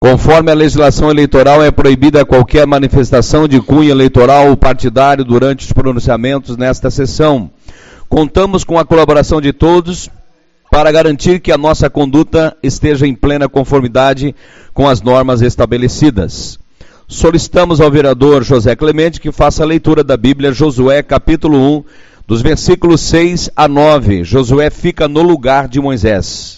Conforme a legislação eleitoral, é proibida qualquer manifestação de cunho eleitoral ou partidário durante os pronunciamentos nesta sessão. Contamos com a colaboração de todos para garantir que a nossa conduta esteja em plena conformidade com as normas estabelecidas. Solicitamos ao vereador José Clemente que faça a leitura da Bíblia, Josué, capítulo 1, dos versículos 6 a 9. Josué fica no lugar de Moisés.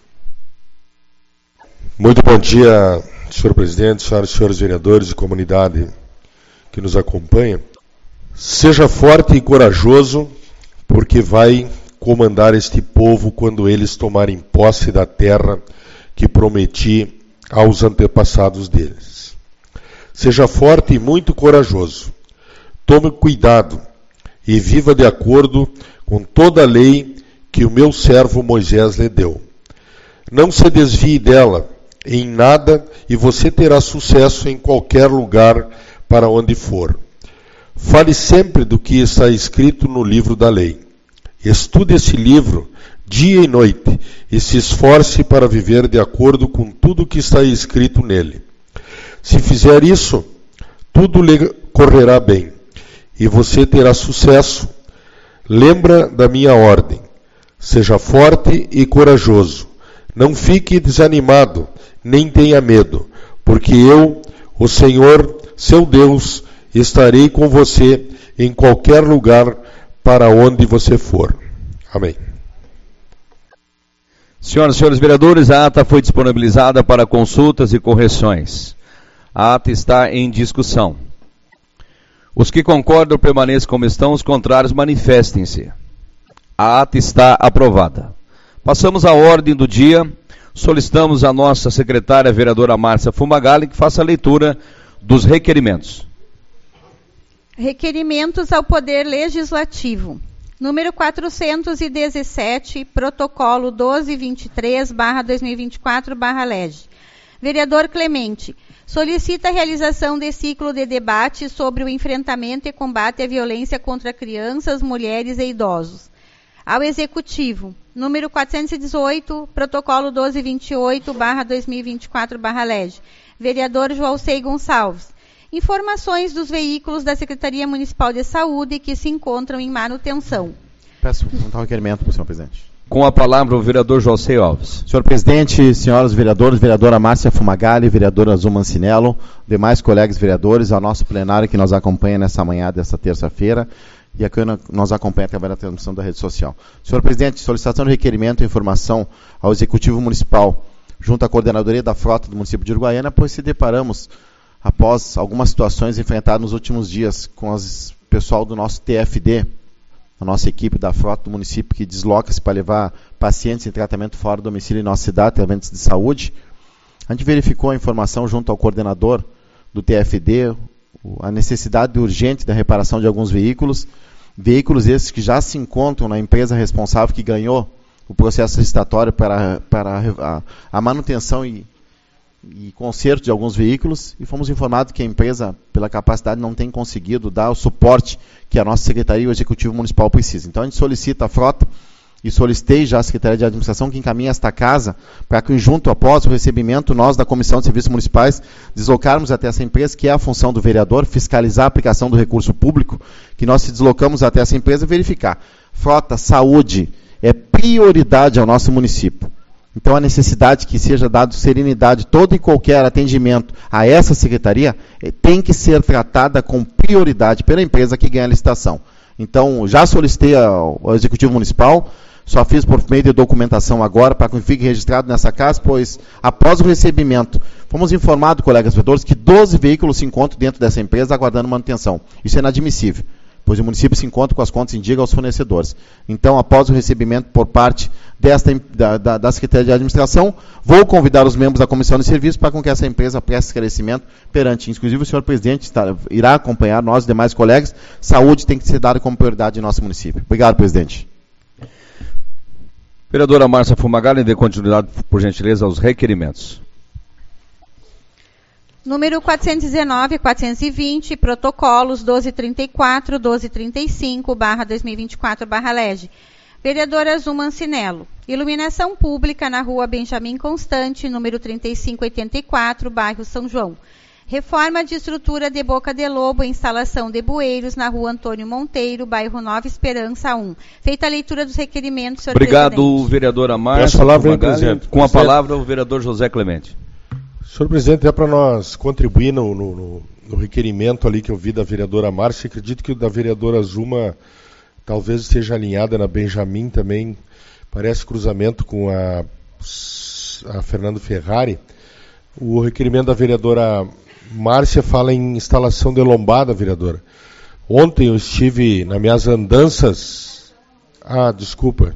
Muito bom dia, senhor presidente, senhoras e senhores vereadores e comunidade que nos acompanha. Seja forte e corajoso, porque vai comandar este povo quando eles tomarem posse da terra que prometi aos antepassados deles. Seja forte e muito corajoso. Tome cuidado e viva de acordo com toda a lei que o meu servo Moisés lhe deu. Não se desvie dela em nada e você terá sucesso em qualquer lugar para onde for. Fale sempre do que está escrito no livro da lei. Estude esse livro dia e noite e se esforce para viver de acordo com tudo que está escrito nele. Se fizer isso, tudo lhe correrá bem e você terá sucesso. Lembra da minha ordem. Seja forte e corajoso. Não fique desanimado, nem tenha medo, porque eu, o Senhor, seu Deus, estarei com você em qualquer lugar para onde você for. Amém. Senhoras e senhores vereadores, a ata foi disponibilizada para consultas e correções. A ata está em discussão. Os que concordam permaneçam como estão, os contrários manifestem-se. A ata está aprovada. Passamos à ordem do dia. Solicitamos à nossa secretária, a vereadora Márcia Fumagalli, que faça a leitura dos requerimentos. Requerimentos ao Poder Legislativo. Número 417, protocolo 1223/2024/LEG. Vereador Clemente, solicita a realização de ciclo de debate sobre o enfrentamento e combate à violência contra crianças, mulheres e idosos. Ao Executivo, número 418, protocolo 1228/2024/LEG. Vereador Joalcei Gonçalves. Informações dos veículos da Secretaria Municipal de Saúde que se encontram em manutenção. Peço um requerimento para o senhor presidente. Com a palavra o vereador Joalcei Alves. Senhor presidente, senhoras vereadores, vereadora Márcia Fumagalli, vereadora Azul Mancinello, demais colegas vereadores, ao nosso plenário que nos acompanha nessa manhã desta terça-feira e a que nos acompanha através da transmissão da rede social. Senhor presidente, solicitação de requerimento e informação ao Executivo Municipal junto à Coordenadoria da Frota do município de Uruguaiana, pois se deparamos, após algumas situações enfrentadas nos últimos dias com o pessoal do nosso TFD, a nossa equipe da frota do município que desloca-se para levar pacientes em tratamento fora do domicílio em nossa cidade, tratamentos de saúde. A gente verificou a informação junto ao coordenador do TFD, a necessidade urgente da reparação de alguns veículos esses que já se encontram na empresa responsável que ganhou o processo licitatório para a manutenção e conserto de alguns veículos, e fomos informados que a empresa, pela capacidade, não tem conseguido dar o suporte que a nossa Secretaria e o Executivo Municipal precisa. Então a gente solicita a frota, e solicitei já a Secretaria de Administração que encaminhe esta casa, para que junto após o recebimento, nós da Comissão de Serviços Municipais, deslocarmos até essa empresa, que é a função do vereador, fiscalizar a aplicação do recurso público, que nós se deslocamos até essa empresa e verificar. Frota, saúde, é prioridade ao nosso município. Então, a necessidade que seja dado serenidade, todo e qualquer atendimento a essa secretaria tem que ser tratada com prioridade pela empresa que ganha a licitação. Então, já solicitei ao Executivo Municipal, só fiz por meio de documentação agora, para que fique registrado nessa casa, pois, após o recebimento, fomos informados, colegas vereadores, que 12 veículos se encontram dentro dessa empresa aguardando manutenção. Isso é inadmissível, pois o município se encontra com as contas em dia aos fornecedores. Então, após o recebimento por parte da Secretaria de Administração, vou convidar os membros da Comissão de Serviços para que essa empresa preste esclarecimento perante, inclusive o senhor presidente irá acompanhar, nós e demais colegas. Saúde tem que ser dada como prioridade em nosso município. Obrigado, presidente. Vereadora Márcia Fumagalli, dê continuidade, por gentileza, aos requerimentos. Número 419, 420, protocolos 1234, 1235/2024/LEG. Vereadora Zuma Ancinello. Iluminação pública na rua Benjamin Constante, número 3584, bairro São João. Reforma de estrutura de Boca de Lobo, instalação de bueiros na rua Antônio Monteiro, bairro Nova Esperança 1. Feita a leitura dos requerimentos, senhor Obrigado, presidente. vereadora Márcia. Peço a palavra, presidente. Com a palavra, o vereador José Clemente. Senhor presidente, é para nós contribuir no requerimento ali que eu vi da vereadora Márcia. Acredito que o da vereadora Zuma talvez esteja alinhada na Benjamin também. Parece cruzamento com a Fernando Ferrari. O requerimento da vereadora Márcia fala em instalação de lombada, vereadora. Ontem eu estive nas minhas andanças... desculpa.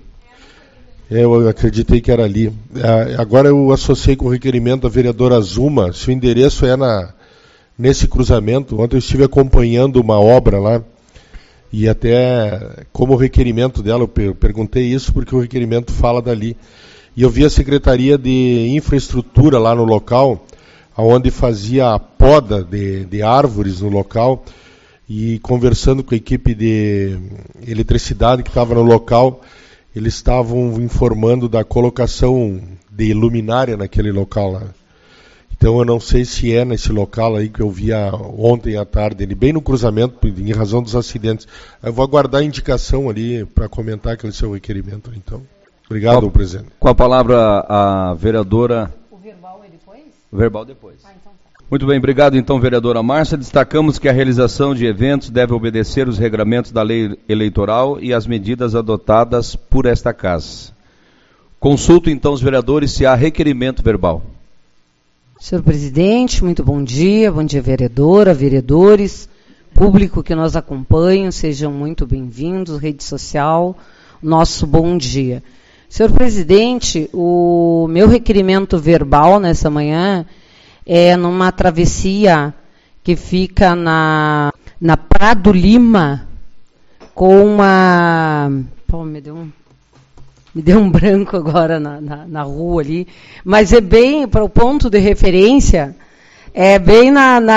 Eu acreditei que era ali. Agora eu associei com o requerimento da vereadora Zuma. Se o endereço é nesse cruzamento, ontem eu estive acompanhando uma obra lá. E até como requerimento dela, eu perguntei isso porque o requerimento fala dali. E eu vi a Secretaria de Infraestrutura lá no local, onde fazia a poda de árvores no local, e conversando com a equipe de eletricidade que estava no local, eles estavam informando da colocação de luminária naquele local lá. Então eu não sei se é nesse local aí que eu vi ontem à tarde, ele bem no cruzamento, em razão dos acidentes. Eu vou aguardar a indicação ali para comentar aquele seu requerimento. Então, obrigado, presidente. Com a palavra a vereadora... O verbal é depois? O verbal depois. Então tá. Muito bem, obrigado então, vereadora Márcia. Destacamos que a realização de eventos deve obedecer os regramentos da lei eleitoral e as medidas adotadas por esta casa. Consulto então os vereadores se há requerimento verbal. Senhor presidente, muito bom dia vereadora, vereadores, público que nos acompanha, sejam muito bem-vindos, rede social, nosso bom dia. Senhor presidente, o meu requerimento verbal nessa manhã é numa travessia que fica na Prado Lima, com uma... Pô, me deu um branco agora na rua ali, mas é bem, para o ponto de referência, é bem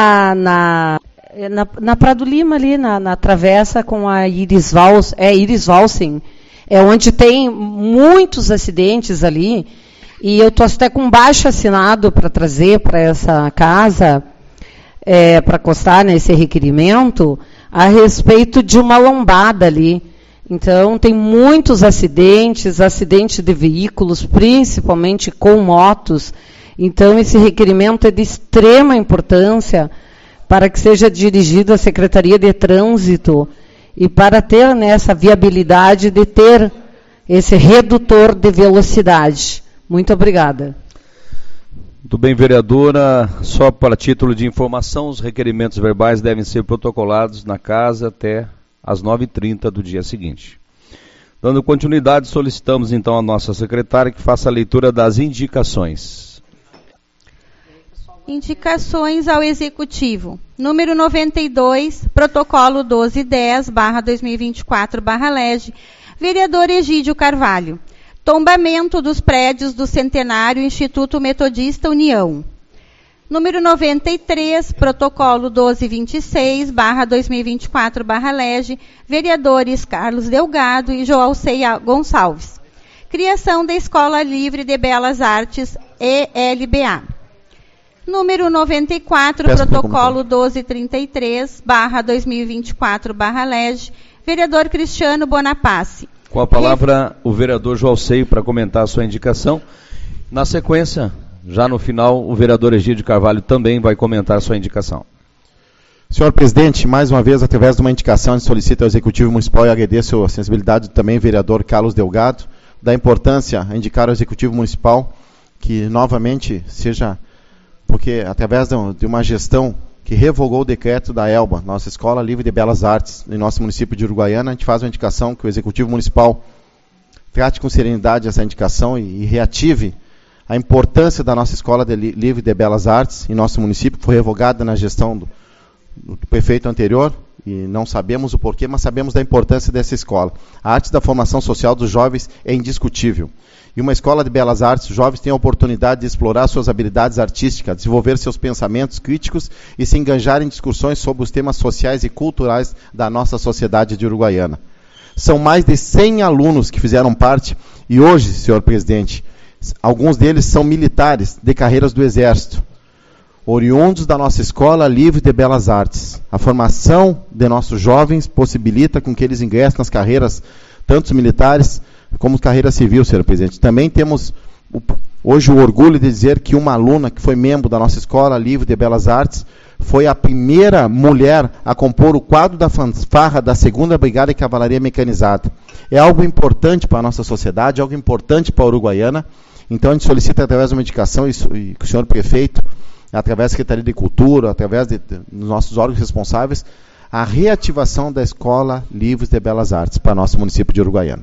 na Prado Lima ali, na travessa com a Iris Valsen, é onde tem muitos acidentes ali, e eu estou até com baixo assinado para trazer para essa casa, para constar nesse requerimento, a respeito de uma lombada ali. Então, tem muitos acidentes de veículos, principalmente com motos. Então, esse requerimento é de extrema importância para que seja dirigido à Secretaria de Trânsito e para ter essa viabilidade de ter esse redutor de velocidade. Muito obrigada. Muito bem, vereadora. Só para título de informação, os requerimentos verbais devem ser protocolados na casa até às 9h30 do dia seguinte. Dando continuidade, solicitamos então a nossa secretária que faça a leitura das indicações. Indicações ao Executivo. Número 92, protocolo 1210/2024/LEG, vereador Egídio Carvalho. Tombamento dos prédios do Centenário Instituto Metodista União. Número 93, protocolo 1226/2024/LEG, vereadores Carlos Delgado e Joalcei Gonçalves. Criação da Escola Livre de Belas Artes, ELBA. Número 94, protocolo 1233/2024/LEG, vereador Cristiano Bonapace. Com a palavra, o vereador Joalcei para comentar a sua indicação. Na sequência, já no final, o vereador Egídio Carvalho também vai comentar a sua indicação. Senhor presidente, mais uma vez, através de uma indicação, a gente solicita ao Executivo Municipal e agradeço a sensibilidade também, vereador Carlos Delgado, da importância a indicar ao Executivo Municipal que novamente seja, porque através de uma gestão que revogou o decreto da ELBA, nossa Escola Livre de Belas Artes, em nosso município de Uruguaiana, a gente faz uma indicação que o Executivo Municipal trate com serenidade essa indicação e reative a importância da nossa Escola Livre de Belas Artes em nosso município, que foi revogada na gestão do prefeito anterior, e não sabemos o porquê, mas sabemos da importância dessa escola. A arte da formação social dos jovens é indiscutível. E uma escola de belas artes, os jovens têm a oportunidade de explorar suas habilidades artísticas, desenvolver seus pensamentos críticos e se engajar em discussões sobre os temas sociais e culturais da nossa sociedade de Uruguaiana. São mais de 100 alunos que fizeram parte, e hoje, senhor presidente, alguns deles são militares de carreiras do Exército, oriundos da nossa Escola Livre de Belas Artes. A formação de nossos jovens possibilita com que eles ingressem nas carreiras, tanto os militares como carreira civil, senhor presidente. Também temos hoje o orgulho de dizer que uma aluna que foi membro da nossa Escola Livre de Belas Artes foi a primeira mulher a compor o quadro da fanfarra da 2ª Brigada de Cavalaria Mecanizada. É algo importante para a nossa sociedade, algo importante para a Uruguaiana. Então a gente solicita através de uma indicação, e que o senhor prefeito, através da Secretaria de Cultura, através dos nossos órgãos responsáveis, a reativação da Escola Livre de Belas Artes para nosso município de Uruguaiana.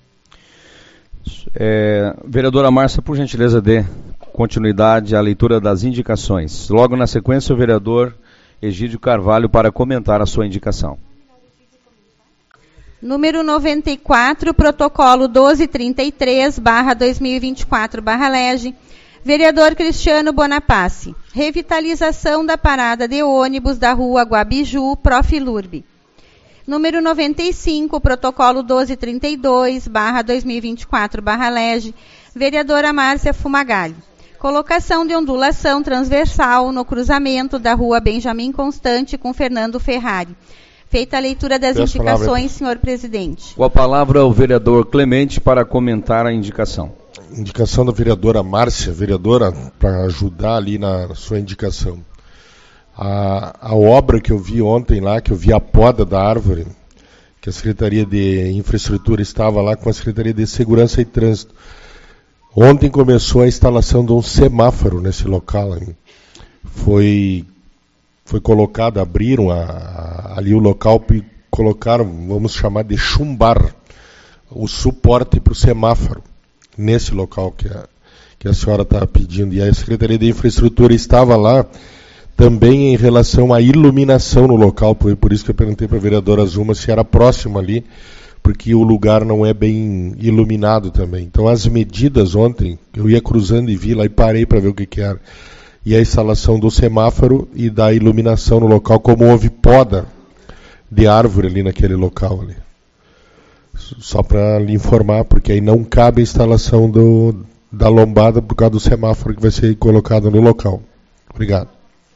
Vereadora Márcia, por gentileza, dê continuidade à leitura das indicações. Logo na sequência, o vereador Egídio Carvalho para comentar a sua indicação. Número 94, protocolo 1233/2024/Lege. Vereador Cristiano Bonaparte. Revitalização da parada de ônibus da rua Guabiju, Profilurb. Número 95, protocolo 1232/2024/Lege. Vereadora Márcia Fumagalli. Colocação de ondulação transversal no cruzamento da rua Benjamin Constante com Fernando Ferrari. Feita a leitura das indicações, senhor presidente. Com a palavra o vereador Clemente para comentar a indicação. Indicação da vereadora Márcia, vereadora, para ajudar ali na sua indicação. A obra que eu vi ontem lá, que eu vi a poda da árvore, que a Secretaria de Infraestrutura estava lá com a Secretaria de Segurança e Trânsito. Ontem começou a instalação de um semáforo nesse local. Foi colocado, abriram ali o local e colocaram, vamos chamar de chumbar, o suporte para o semáforo, nesse local que a senhora está pedindo. E a Secretaria de Infraestrutura estava lá também em relação à iluminação no local, por isso que eu perguntei para a vereadora Zuma se era próximo ali, porque o lugar não é bem iluminado também. Então as medidas ontem, eu ia cruzando e vi lá e parei para ver o que era. E a instalação do semáforo e da iluminação no local, como houve poda de árvore ali naquele local ali. Só para lhe informar, porque aí não cabe a instalação da lombada por causa do semáforo que vai ser colocado no local. Obrigado.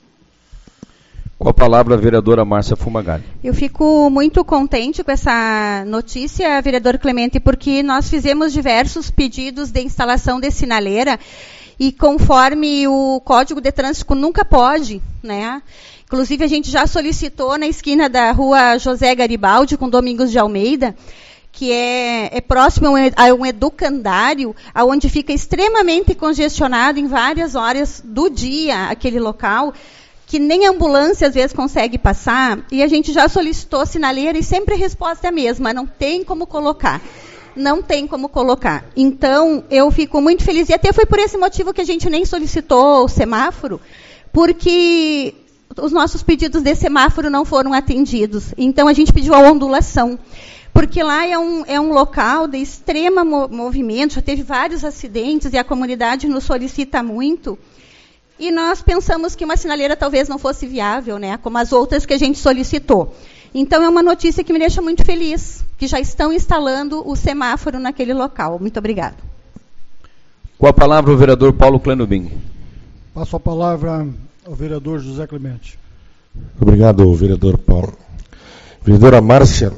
Com a palavra a vereadora Márcia Fumagalli. Eu fico muito contente com essa notícia, vereador Clemente, porque nós fizemos diversos pedidos de instalação de sinaleira e conforme o Código de Trânsito nunca pode, né? Inclusive a gente já solicitou na esquina da rua José Garibaldi com Domingos de Almeida, que é próximo a um educandário, onde fica extremamente congestionado em várias horas do dia aquele local, que nem a ambulância às vezes consegue passar, e a gente já solicitou sinaleira e sempre a resposta é a mesma, não tem como colocar. Não tem como colocar. Então, eu fico muito feliz, e até foi por esse motivo que a gente nem solicitou o semáforo, porque os nossos pedidos de semáforo não foram atendidos. Então, a gente pediu a ondulação, porque lá é um local de extremo movimento, já teve vários acidentes, e a comunidade nos solicita muito. E nós pensamos que uma sinaleira talvez não fosse viável, né, como as outras que a gente solicitou. Então, é uma notícia que me deixa muito feliz, que já estão instalando o semáforo naquele local. Muito obrigada. Com a palavra o vereador Paulo Clenubim. Passo a palavra ao vereador José Clemente. Obrigado, vereador Paulo. Vereadora Márcia,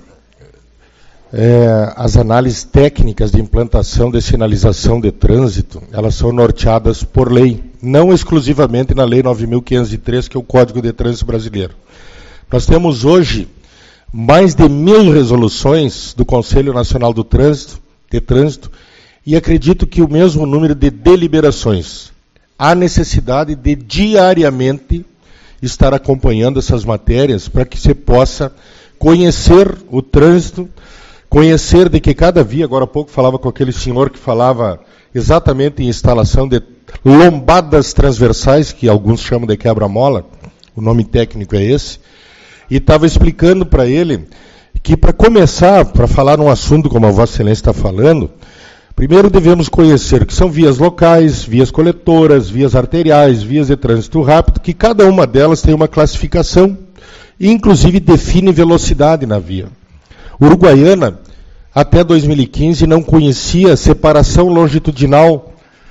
as análises técnicas de implantação de sinalização de trânsito, elas são norteadas por lei, não exclusivamente na Lei 9.503, que é o Código de Trânsito Brasileiro. Nós temos hoje mais de 1.000 resoluções do Conselho Nacional de Trânsito, e acredito que o mesmo número de deliberações. Há necessidade de diariamente estar acompanhando essas matérias para que se possa conhecer o trânsito, conhecer de que cada via, agora há pouco falava com aquele senhor que falava exatamente em instalação de lombadas transversais, que alguns chamam de quebra-mola, o nome técnico é esse, e estava explicando para ele que para começar, para falar num assunto como a Vossa Excelência está falando, primeiro devemos conhecer que são vias locais, vias coletoras, vias arteriais, vias de trânsito rápido, que cada uma delas tem uma classificação e inclusive define velocidade na via. Uruguaiana até 2015, não conhecia separação longitudinal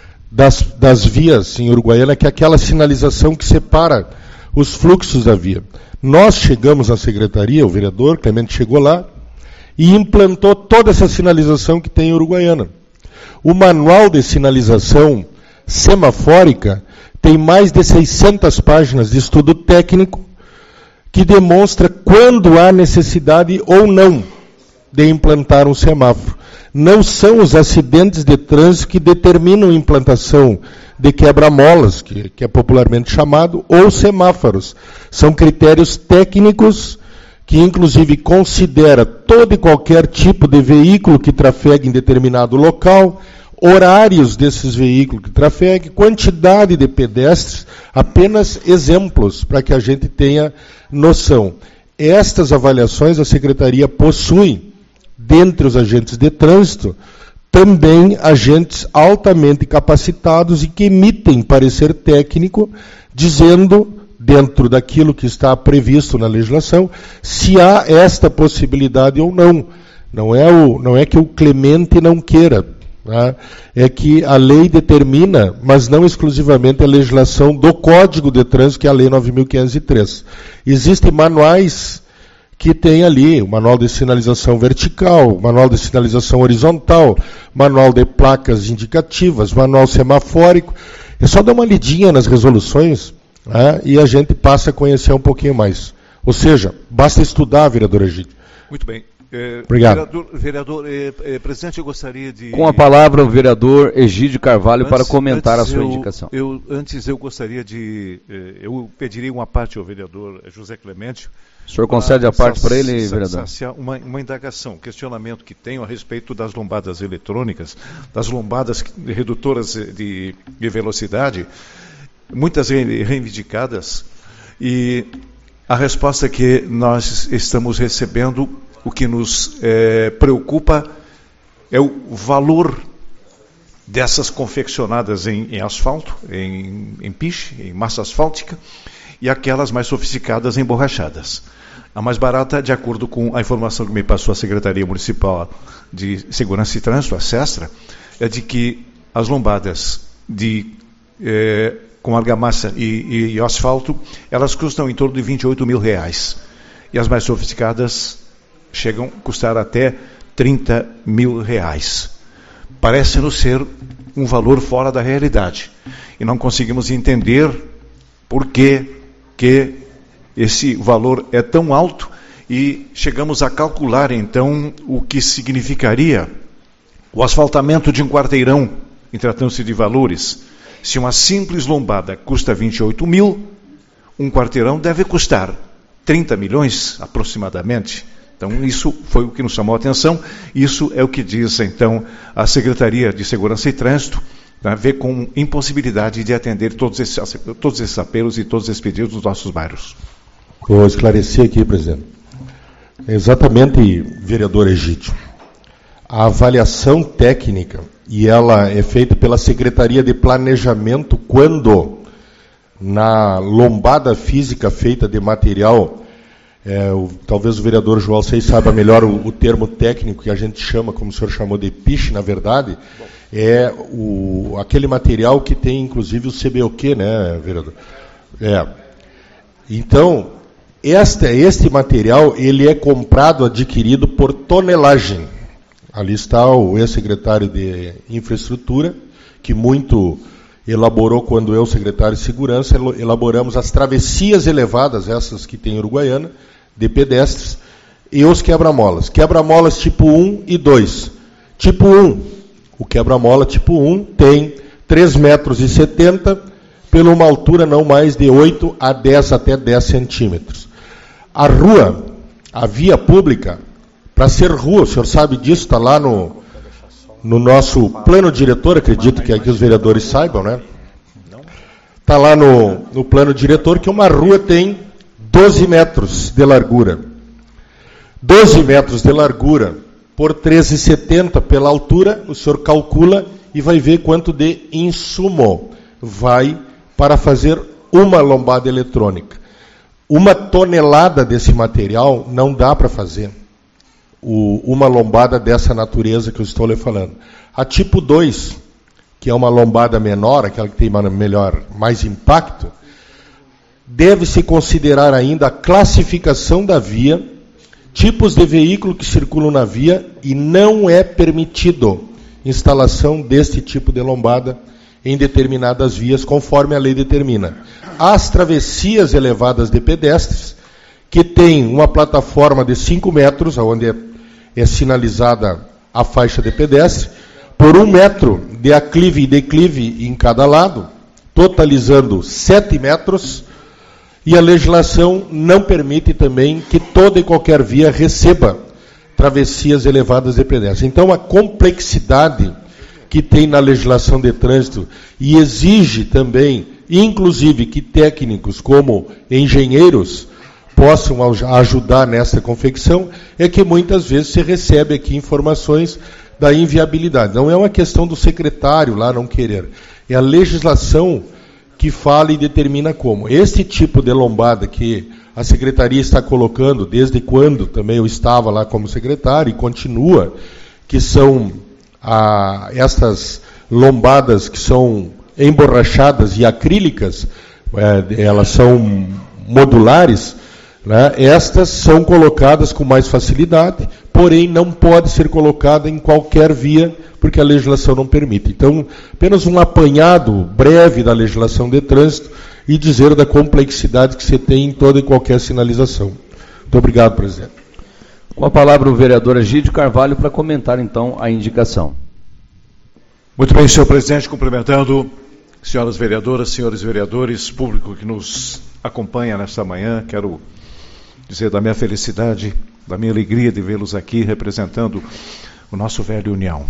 das vias em Uruguaiana, que é aquela sinalização que separa os fluxos da via. Nós chegamos à secretaria, o vereador Clemente chegou lá, e implantou toda essa sinalização que tem em Uruguaiana. O manual de sinalização semafórica tem mais de 600 páginas de estudo técnico que demonstra quando há necessidade ou não de implantar um semáforo. Não são os acidentes de trânsito que determinam a implantação de quebra-molas, que é popularmente chamado, ou semáforos. São critérios técnicos que, inclusive, considera todo e qualquer tipo de veículo que trafegue em determinado local, horários desses veículos que trafeguem, quantidade de pedestres, apenas exemplos para que a gente tenha noção. Estas avaliações a Secretaria possui, dentre os agentes de trânsito, também agentes altamente capacitados e que emitem parecer técnico, dizendo, dentro daquilo que está previsto na legislação, se há esta possibilidade ou não. Não é que o Clemente não queira, né? É que a lei determina, mas não exclusivamente a legislação do Código de Trânsito, que é a Lei 9.503. Existem manuais que tem ali o manual de sinalização vertical, manual de sinalização horizontal, manual de placas indicativas, manual semafórico. É só dar uma lidinha nas resoluções, né, e a gente passa a conhecer um pouquinho mais. Ou seja, basta estudar, vereador Egídio. Muito bem. Obrigado. Vereador, presidente, eu gostaria de... Com a palavra o vereador Egídio Carvalho para comentar a sua indicação. Antes eu gostaria de... eu pediria uma parte ao vereador José Clemente. O senhor concede a parte para ele, vereador? Uma indagação, questionamento que tenho a respeito das lombadas eletrônicas, das lombadas redutoras de velocidade, muitas reivindicadas, e a resposta que nós estamos recebendo, o que nos preocupa é o valor dessas confeccionadas em asfalto, em piche, em massa asfáltica, e aquelas mais sofisticadas emborrachadas. A mais barata, de acordo com a informação que me passou a Secretaria Municipal de Segurança e Trânsito, a SESTRA, é de que as lombadas com argamassa e asfalto, elas custam em torno de R$28 mil. E as mais sofisticadas chegam a custar até R$30 mil. Parece-nos ser um valor fora da realidade. E não conseguimos entender por que esse valor é tão alto, e chegamos a calcular, então, o que significaria o asfaltamento de um quarteirão, em tratando-se de valores. Se uma simples lombada custa 28 mil, um quarteirão deve custar 30 milhões, aproximadamente. Então, isso foi o que nos chamou a atenção. Isso é o que diz, então, a Secretaria de Segurança e Trânsito, vê com impossibilidade de atender todos esses apelos e todos esses pedidos dos nossos bairros. Vou esclarecer aqui, presidente. Exatamente, vereador Egídio. A avaliação técnica, e ela é feita pela Secretaria de Planejamento, quando na lombada física feita de material, talvez o vereador João Alcei saiba melhor o termo técnico que a gente chama, como o senhor chamou de piche, na verdade, é aquele material que tem, inclusive, o CBOQ, né, vereador? Então, este material, ele é comprado, adquirido por tonelagem. Ali está o ex-secretário de Infraestrutura, que muito elaborou quando eu, secretário de Segurança, elaboramos as travessias elevadas, essas que tem em Uruguaiana, de pedestres, e os quebra-molas. Quebra-molas tipo 1 e 2. Tipo 1, o quebra-mola tipo 1 tem 3,70 metros, pela uma altura não mais de 8 a 10 até 10 centímetros. A rua, a via pública, para ser rua, o senhor sabe disso, está lá no nosso plano diretor, acredito que aqui os vereadores saibam, né? Está lá no plano diretor que uma rua tem 12 metros de largura. 12 metros de largura por 13,70 pela altura, o senhor calcula e vai ver quanto de insumo vai para fazer uma lombada eletrônica. 1 tonelada desse material não dá para fazer. uma lombada dessa natureza que eu estou lhe falando. A tipo 2, que é uma lombada menor, aquela que tem mais impacto, deve-se considerar ainda a classificação da via, tipos de veículo que circulam na via, e não é permitido instalação deste tipo de lombada em determinadas vias, conforme a lei determina. As travessias elevadas de pedestres, que tem uma plataforma de 5 metros, onde é sinalizada a faixa de pedestre, por 1 metro de aclive e declive em cada lado, totalizando 7 metros, e a legislação não permite também que toda e qualquer via receba travessias elevadas de pedestres. Então, a complexidade que tem na legislação de trânsito e exige também, inclusive, que técnicos como engenheiros possam ajudar nessa confecção, é que muitas vezes se recebe aqui informações da inviabilidade. Não é uma questão do secretário lá não querer, é a legislação que fala e determina como. Este tipo de lombada que a secretaria está colocando, desde quando também eu estava lá como secretário, e continua, que são estas lombadas que são emborrachadas e acrílicas, elas são modulares, né? Estas são colocadas com mais facilidade, porém não pode ser colocada em qualquer via, porque a legislação não permite. Então, apenas um apanhado breve da legislação de trânsito e dizer da complexidade que se tem em toda e qualquer sinalização. Muito obrigado, presidente. Com a palavra o vereador Egídio Carvalho para comentar, então, a indicação. Muito bem, senhor presidente, cumprimentando senhoras vereadoras, senhores vereadores, público que nos acompanha nesta manhã, quero dizer da minha felicidade, da minha alegria de vê-los aqui representando o nosso velho União.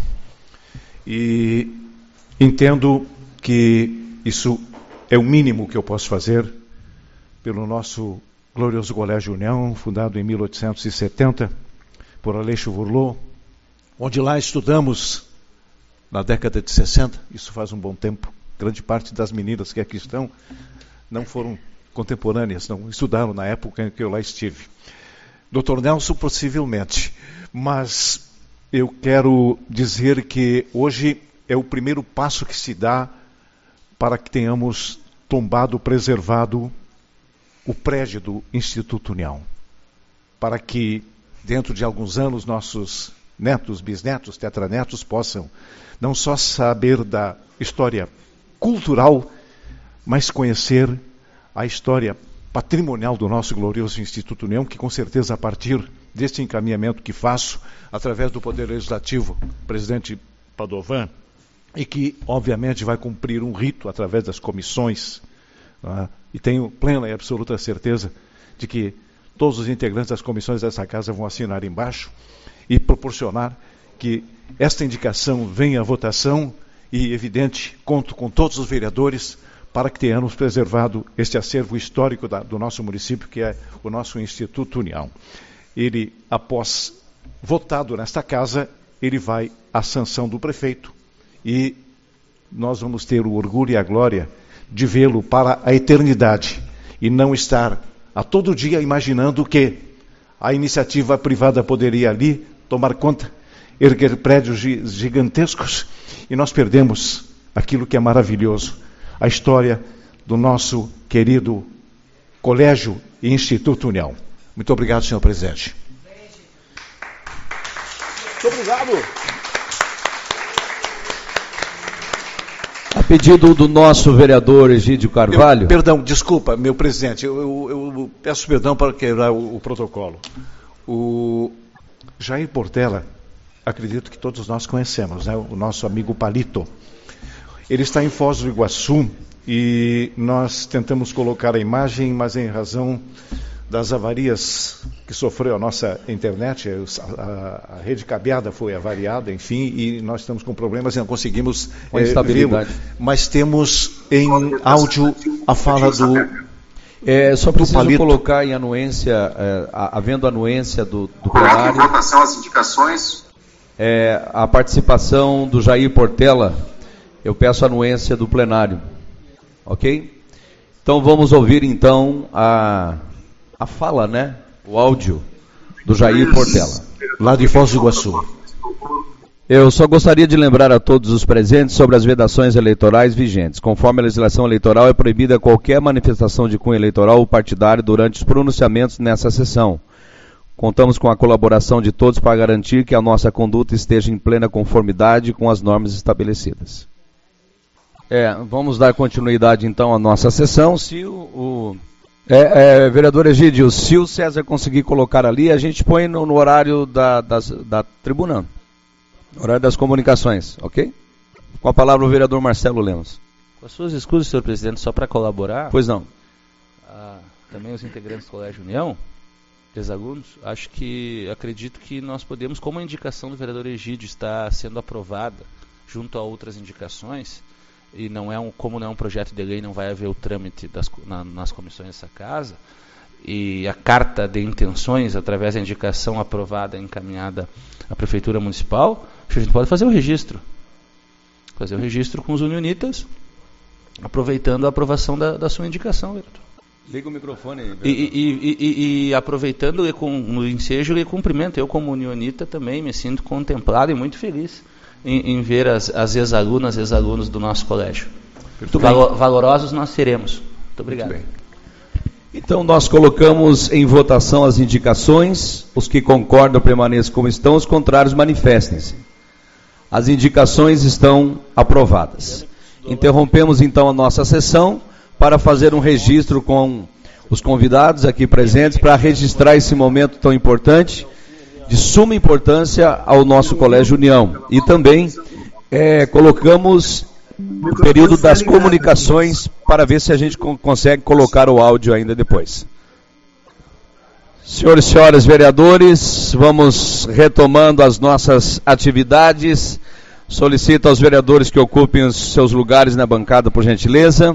E entendo que isso é o mínimo que eu posso fazer pelo nosso glorioso Colégio União, fundado em 1870 por Aleixo Burlot, onde lá estudamos na década de 60, isso faz um bom tempo. Grande parte das meninas que aqui estão não foram contemporâneas, não estudaram na época em que eu lá estive. Dr. Nelson, possivelmente, mas eu quero dizer que hoje é o primeiro passo que se dá para que tenhamos tombado, preservado o prédio do Instituto União, para que dentro de alguns anos nossos netos, bisnetos, tetranetos possam não só saber da história cultural, mas conhecer a história patrimonial do nosso glorioso Instituto União, que com certeza a partir deste encaminhamento que faço, através do Poder Legislativo, presidente Padovan, e que obviamente vai cumprir um rito através das comissões, e tenho plena e absoluta certeza de que todos os integrantes das comissões dessa casa vão assinar embaixo e proporcionar que esta indicação venha à votação e, evidente, conto com todos os vereadores para que tenhamos preservado este acervo histórico do nosso município, que é o nosso Instituto União. Ele, após votado nesta casa, ele vai à sanção do prefeito e nós vamos ter o orgulho e a glória de vê-lo para a eternidade e não estar a todo dia imaginando que a iniciativa privada poderia ali tomar conta, erguer prédios gigantescos e nós perdemos aquilo que é maravilhoso, a história do nosso querido Colégio e Instituto União. Muito obrigado, senhor presidente. Muito obrigado. A pedido do nosso vereador Egídio Carvalho. Perdão, desculpa, meu presidente, eu peço perdão para quebrar o protocolo. O Jair Portela, acredito que todos nós conhecemos, né? O nosso amigo Palito. Ele está em Foz do Iguaçu e nós tentamos colocar a imagem, mas em razão das avarias que sofreu a nossa internet, a rede cabeada foi avariada, enfim, e nós estamos com problemas e não conseguimos instabilidade. Mas temos em áudio a fala do só preciso colocar em anuência, havendo anuência do plenário. Coloque em votação as indicações. A participação do Jair Portela, eu peço anuência do plenário. Ok? Então vamos ouvir então a fala, né? O áudio do Jair Portela. lá de Foz do Iguaçu. Eu só gostaria de lembrar a todos os presentes sobre as vedações eleitorais vigentes. Conforme a legislação eleitoral, é proibida qualquer manifestação de cunho eleitoral ou partidário durante os pronunciamentos nessa sessão. Contamos com a colaboração de todos para garantir que a nossa conduta esteja em plena conformidade com as normas estabelecidas. Vamos dar continuidade então à nossa sessão. Se vereador Egídio, se o César conseguir colocar ali, a gente põe no horário da tribuna. Horário das comunicações, ok? Com a palavra o vereador Marcelo Lemos. Com as suas escusas, senhor presidente, só para colaborar. Pois não. Também os integrantes do Colégio União, ex-alunos, acredito que nós podemos, como a indicação do vereador Egídio está sendo aprovada junto a outras indicações, e como não é um projeto de lei, não vai haver o trâmite nas comissões dessa casa, e a carta de intenções, através da indicação aprovada e encaminhada à Prefeitura Municipal, a gente pode fazer o registro. Fazer o registro com os unionitas, aproveitando a aprovação da sua indicação, vereador. Liga o microfone. E aproveitando no ensejo e cumprimento, eu como unionita também me sinto contemplado e muito feliz em ver as ex-alunas e ex-alunos do nosso colégio. Valorosos nós seremos. Muito obrigado. Muito bem. Então nós colocamos em votação as indicações. Os que concordam permaneçam como estão, os contrários manifestem-se. As indicações estão aprovadas. Interrompemos então a nossa sessão para fazer um registro com os convidados aqui presentes, para registrar esse momento tão importante, de suma importância ao nosso Colégio União. E também colocamos o período das comunicações para ver se a gente consegue colocar o áudio ainda depois. Senhores e senhoras vereadores, vamos retomando as nossas atividades. Solicito aos vereadores que ocupem os seus lugares na bancada, por gentileza.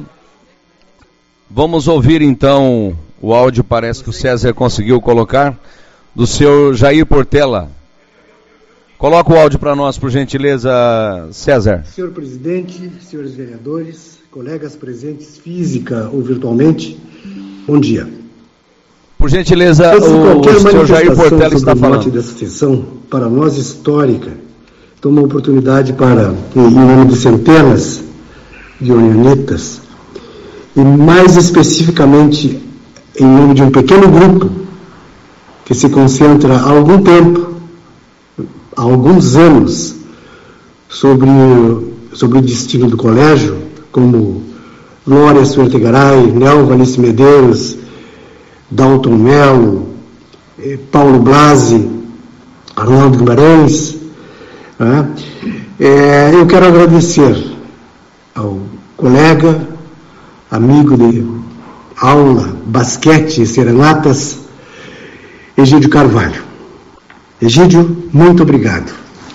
Vamos ouvir então o áudio, parece que o César conseguiu colocar, do senhor Jair Portela. Coloca o áudio para nós, por gentileza, César. Senhor presidente, senhores vereadores, colegas presentes física ou virtualmente, bom dia. Por gentileza, o senhor Jair Portela está falando. Dessa sessão, para nós histórica, então uma oportunidade para, em nome de centenas de unionitas, e mais especificamente em nome de um pequeno grupo que se concentra há algum tempo, há alguns anos, sobre o destino do colégio, como Glória Suertegaray, Nel Valice Medeiros, Dalton Melo, Paulo Blasi, Arnaldo Guimarães. Eu quero agradecer ao colega, amigo de aula, basquete e serenatas, Egídio Carvalho. Egídio, muito obrigado.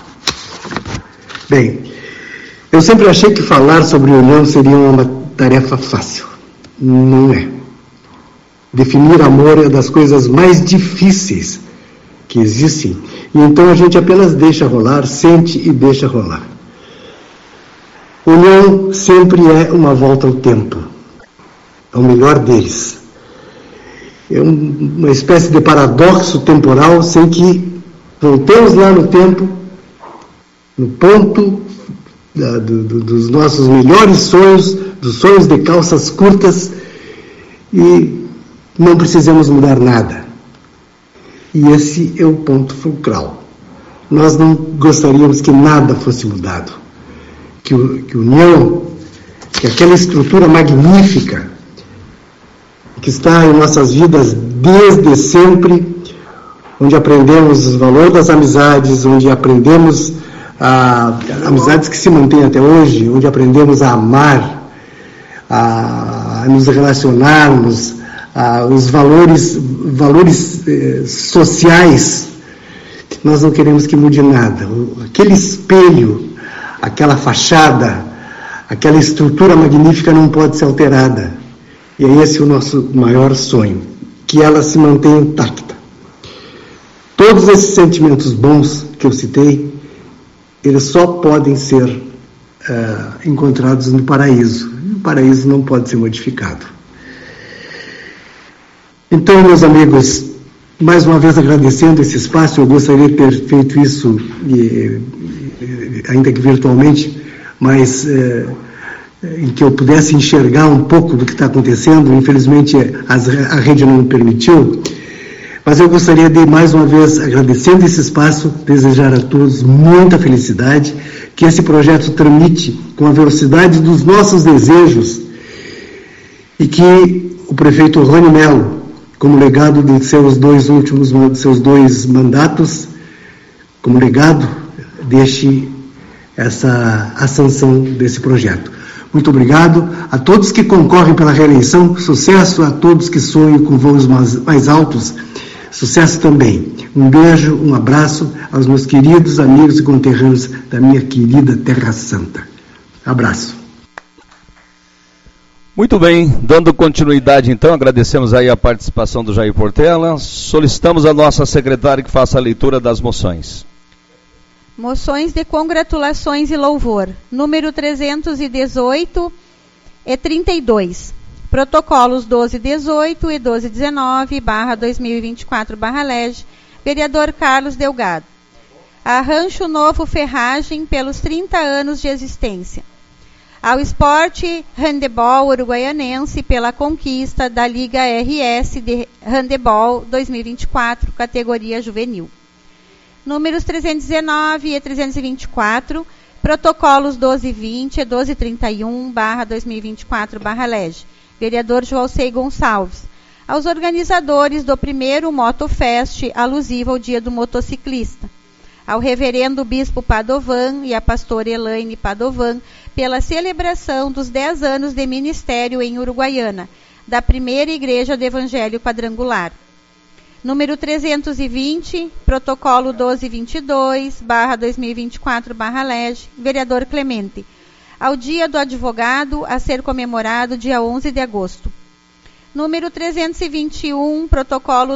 Bem, eu sempre achei que falar sobre união seria uma tarefa fácil. Não é. Definir amor é das coisas mais difíceis que existem. E então a gente apenas deixa rolar, sente e deixa rolar. União sempre é uma volta ao tempo. É o melhor deles. É uma espécie de paradoxo temporal sem que voltemos lá no tempo, no ponto dos nossos melhores sonhos, dos sonhos de calças curtas, e não precisamos mudar nada. E esse é o ponto fulcral. Nós não gostaríamos que nada fosse mudado. Que união, que aquela estrutura magnífica que está em nossas vidas desde sempre, onde aprendemos os valores das amizades, onde aprendemos amizades que se mantêm até hoje, onde aprendemos a amar, a nos relacionarmos, os valores sociais. Nós não queremos que mude nada. Aquele espelho, aquela fachada, aquela estrutura magnífica não pode ser alterada. E é esse o nosso maior sonho, que ela se mantenha intacta. Todos esses sentimentos bons que eu citei, eles só podem ser encontrados no paraíso. O paraíso não pode ser modificado. Então, meus amigos, mais uma vez agradecendo esse espaço. Eu gostaria de ter feito isso, ainda que virtualmente, mas em que eu pudesse enxergar um pouco do que está acontecendo. Infelizmente, a rede não me permitiu. Mas eu gostaria de, mais uma vez, agradecendo esse espaço, desejar a todos muita felicidade, que esse projeto tramite com a velocidade dos nossos desejos e que o prefeito Rony Melo, como legado de seus dois mandatos, como legado, deixe a sanção desse projeto. Muito obrigado a todos que concorrem pela reeleição, sucesso a todos que sonham com voos mais altos, sucesso também. Um beijo, um abraço aos meus queridos amigos e conterrâneos da minha querida Terra Santa. Abraço. Muito bem, dando continuidade então, agradecemos aí a participação do Jair Portela, solicitamos a nossa secretária que faça a leitura das moções. Moções de congratulações e louvor, número 318 e 32. Protocolos 1218 e 1219/2024/LEG, vereador Carlos Delgado. A Rancho Novo Ferragem pelos 30 anos de existência. Ao Esporte Handebol Uruguaianense pela conquista da Liga RS de Handebol 2024, categoria juvenil. Números 319 e 324, protocolos 1220 e 1231/2024/LEG. Vereador Joalcei Gonçalves. Aos organizadores do primeiro Motofest, alusivo ao Dia do Motociclista. Ao reverendo Bispo Padovan e à pastora Elaine Padovan, pela celebração dos 10 anos de ministério em Uruguaiana, da primeira Igreja do Evangelho Quadrangular. Número 320, protocolo 1222/2024/LEG, vereador Clemente. Ao Dia do Advogado, a ser comemorado dia 11 de agosto. Número 321, protocolo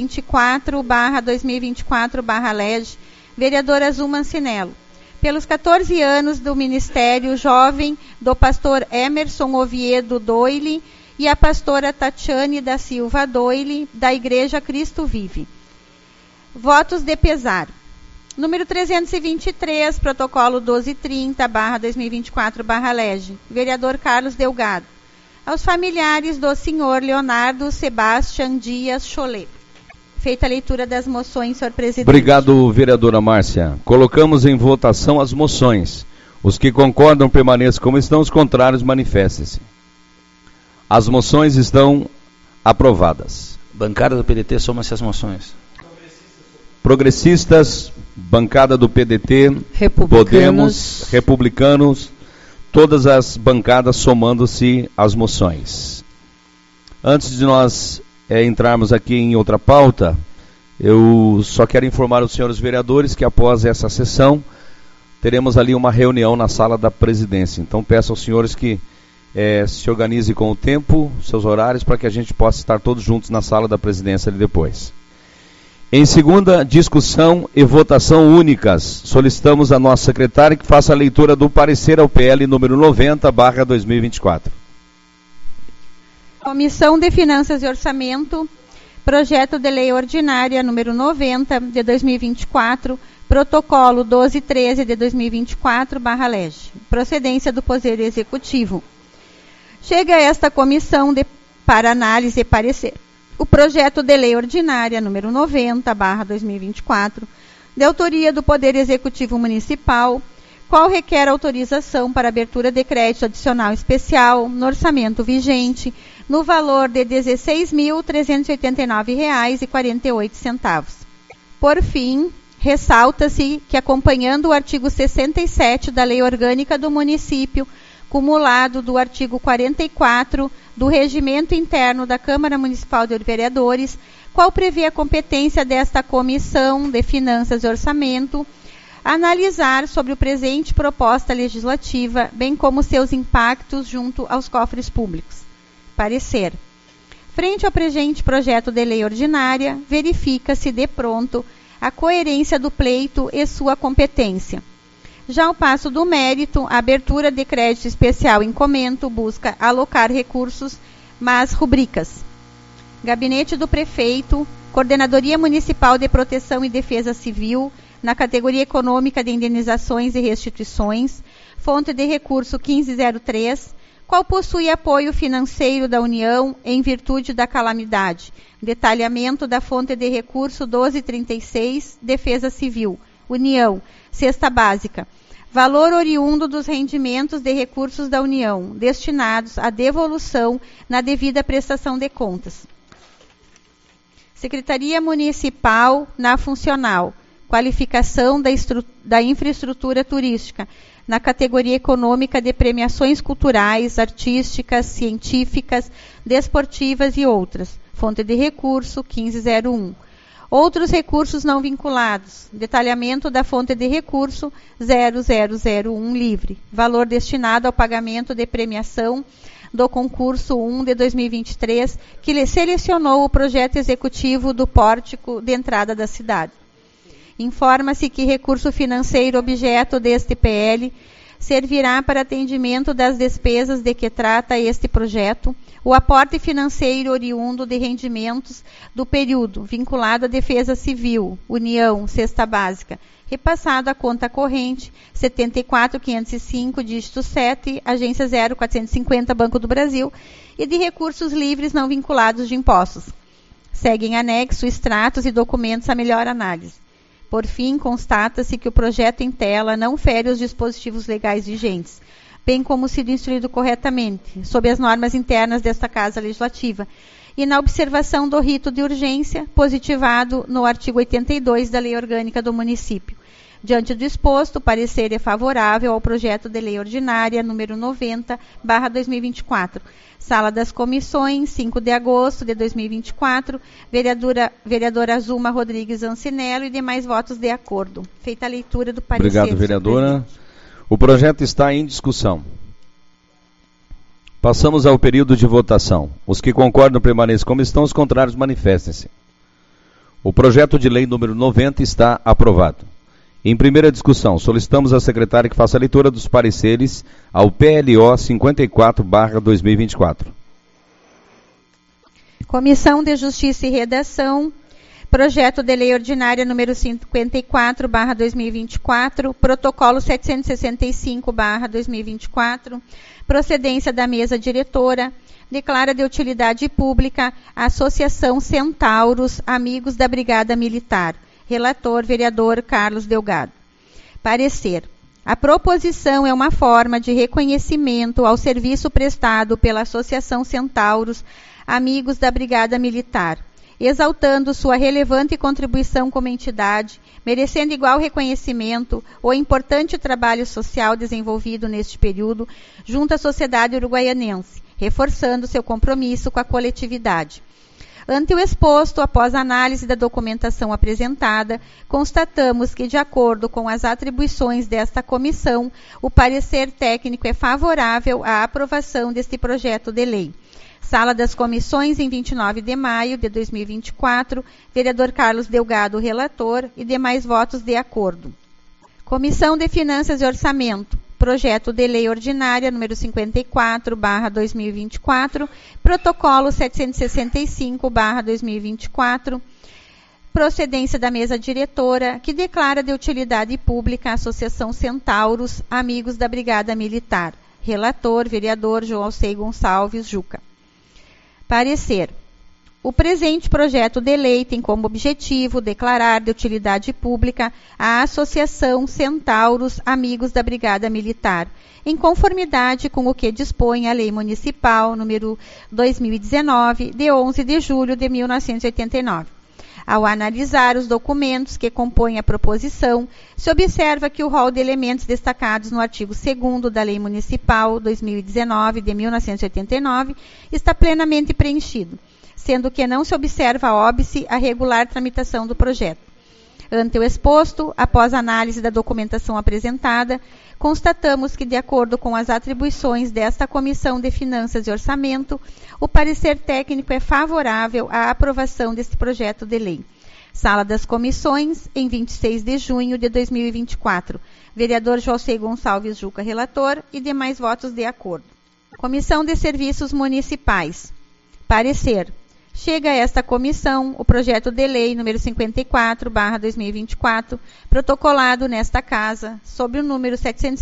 1224/2024/LEG, vereador Azul Mancinello. Pelos 14 anos do Ministério Jovem do pastor Emerson Oviedo Doyle e a pastora Tatiane da Silva Doyle, da Igreja Cristo Vive. Votos de pesar. Número 323, protocolo 1230/2024/LEG, vereador Carlos Delgado. Aos familiares do senhor Leonardo Sebastião Dias Cholet. Feita a leitura das moções, senhor presidente. Obrigado, vereadora Márcia. Colocamos em votação as moções. Os que concordam permaneçam como estão, os contrários manifestem-se. As moções estão aprovadas. Bancada do PDT, soma-se as moções. Progressistas, bancada do PDT, Podemos, Republicanos, todas as bancadas somando-se às moções. Antes de nós entrarmos aqui em outra pauta, eu só quero informar os senhores vereadores que após essa sessão teremos ali uma reunião na sala da presidência. Então peço aos senhores que se organizem com o tempo, seus horários, para que a gente possa estar todos juntos na sala da presidência ali depois. Em segunda discussão e votação únicas, solicitamos a nossa secretária que faça a leitura do parecer ao PL número 90/2024. Comissão de Finanças e Orçamento, projeto de lei ordinária número 90 de 2024, protocolo 1213 de 2024/LEG, procedência do Poder Executivo. Chega a esta comissão para análise e parecer o projeto de lei ordinária número 90/2024, de autoria do Poder Executivo Municipal, qual requer autorização para abertura de crédito adicional especial no orçamento vigente, no valor de R$ 16.389,48. Por fim, ressalta-se que, acompanhando o artigo 67 da Lei Orgânica do Município, cumulado do artigo 44 do Regimento Interno da Câmara Municipal de Vereadores, qual prevê a competência desta Comissão de Finanças e Orçamento, analisar sobre o presente proposta legislativa, bem como seus impactos junto aos cofres públicos. Parecer. Frente ao presente projeto de lei ordinária, verifica-se de pronto a coerência do pleito e sua competência. Já ao passo do mérito, a abertura de crédito especial em comento busca alocar recursos, mas rubricas. Gabinete do Prefeito, Coordenadoria Municipal de Proteção e Defesa Civil, na categoria econômica de indenizações e restituições, fonte de recurso 1503, qual possui apoio financeiro da União em virtude da calamidade. Detalhamento da fonte de recurso 1236, Defesa Civil, União, cesta básica. Valor oriundo dos rendimentos de recursos da União, destinados à devolução na devida prestação de contas. Secretaria Municipal na funcional, qualificação da infraestrutura turística, na categoria econômica de premiações culturais, artísticas, científicas, desportivas e outras. Fonte de recurso 1501. Outros recursos não vinculados. Detalhamento da fonte de recurso 0001 livre. Valor destinado ao pagamento de premiação do concurso 1 de 2023, que selecionou o projeto executivo do pórtico de entrada da cidade. Informa-se que recurso financeiro objeto deste PL servirá para atendimento das despesas de que trata este projeto, o aporte financeiro oriundo de rendimentos do período vinculado à Defesa Civil, União, cesta básica, repassado à conta corrente 74.505, dígito 7, agência 0450, Banco do Brasil, e de recursos livres não vinculados de impostos. Seguem anexo, extratos e documentos a melhor análise. Por fim, constata-se que o projeto em tela não fere os dispositivos legais vigentes, bem como sido instruído corretamente, sob as normas internas desta Casa Legislativa, e na observação do rito de urgência, positivado no artigo 82 da Lei Orgânica do Município. Diante do exposto, o parecer é favorável ao projeto de lei ordinária número 90/2024. Sala das Comissões, 5 de agosto de 2024, vereadora Azuma Rodrigues Ancinello e demais votos de acordo. Feita a leitura do parecer. Obrigado, vereadora. O projeto está em discussão. Passamos ao período de votação. Os que concordam permaneçam como estão, os contrários manifestem-se. O projeto de lei número 90 está aprovado. Em primeira discussão, solicitamos à secretária que faça a leitura dos pareceres ao PLO 54/2024. Comissão de Justiça e Redação, projeto de lei ordinária número 54/2024, protocolo 765/2024, procedência da mesa diretora, declara de utilidade pública a Associação Centauros, Amigos da Brigada Militar. Relator, vereador Carlos Delgado. Parecer. A proposição é uma forma de reconhecimento ao serviço prestado pela Associação Centauros, Amigos da Brigada Militar, exaltando sua relevante contribuição como entidade, merecendo igual reconhecimento o importante trabalho social desenvolvido neste período junto à sociedade uruguaianense, reforçando seu compromisso com a coletividade. Ante o exposto, após análise da documentação apresentada, constatamos que, de acordo com as atribuições desta comissão, o parecer técnico é favorável à aprovação deste projeto de lei. Sala das Comissões, em 29 de maio de 2024, vereador Carlos Delgado, relator, e demais votos de acordo. Comissão de Finanças e Orçamento. Projeto de lei ordinária número 54/2024, protocolo 765/2024, procedência da mesa diretora, que declara de utilidade pública a Associação Centauros, Amigos da Brigada Militar. Relator, vereador João Alcei Gonçalves Juca. Parecer. O presente projeto de lei tem como objetivo declarar de utilidade pública a Associação Centauros Amigos da Brigada Militar, em conformidade com o que dispõe a Lei Municipal número 2019, de 11 de julho de 1989. Ao analisar os documentos que compõem a proposição, se observa que o rol de elementos destacados no artigo 2º da Lei Municipal 2019, de 1989, está plenamente preenchido, sendo que não se observa óbice a regular tramitação do projeto. Ante o exposto, após análise da documentação apresentada, constatamos que, de acordo com as atribuições desta Comissão de Finanças e Orçamento, o parecer técnico é favorável à aprovação deste projeto de lei. Sala das Comissões, em 26 de junho de 2024. Vereador José Gonçalves Juca, relator, e demais votos de acordo. Comissão de Serviços Municipais. Parecer. Chega a esta comissão o projeto de lei número 54/2024, protocolado nesta Casa, sob o número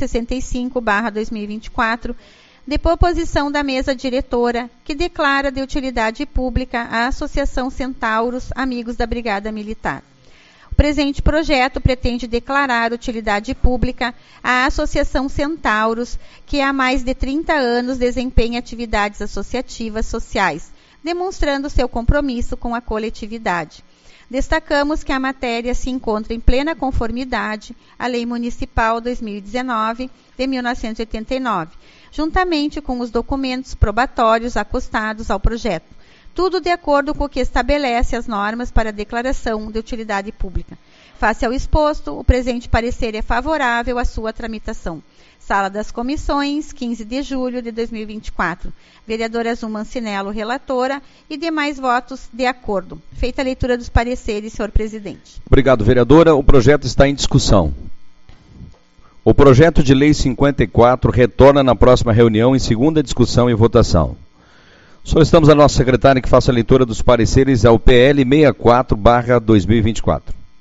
765/2024, de proposição da mesa diretora, que declara de utilidade pública a Associação Centauros Amigos da Brigada Militar. O presente projeto pretende declarar utilidade pública à Associação Centauros, que há mais de 30 anos desempenha atividades associativas sociais, demonstrando seu compromisso com a coletividade. Destacamos que a matéria se encontra em plena conformidade à Lei Municipal 2019, de 1989, juntamente com os documentos probatórios acostados ao projeto, tudo de acordo com o que estabelece as normas para a declaração de utilidade pública. Face ao exposto, o presente parecer é favorável à sua tramitação. Sala das Comissões, 15 de julho de 2024. Vereadora Zuma Ancinello, relatora, e demais votos de acordo. Feita a leitura dos pareceres, senhor presidente. Obrigado, vereadora. O projeto está em discussão. O projeto de lei 54 retorna na próxima reunião em segunda discussão e votação. Solicitamos à nossa secretária que faça a leitura dos pareceres ao PL 64/2024.